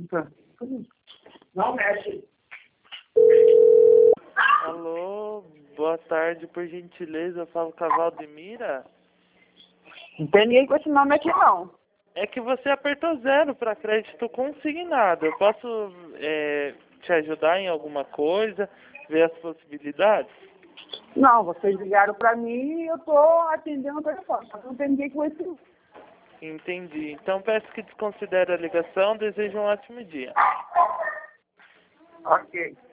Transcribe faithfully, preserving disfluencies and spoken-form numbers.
Não mexe. Alô, boa tarde, por gentileza, eu falo com a Valdemira. Não tem ninguém com esse nome aqui, não. É que você apertou zero para crédito consignado. Eu posso é, te ajudar em alguma coisa, ver as possibilidades? Não, vocês ligaram pra mim e eu tô atendendo o telefone. Só que não tem ninguém com esse nome. Entendi. Então peço que desconsidere a ligação. Desejo um ótimo dia. Ok.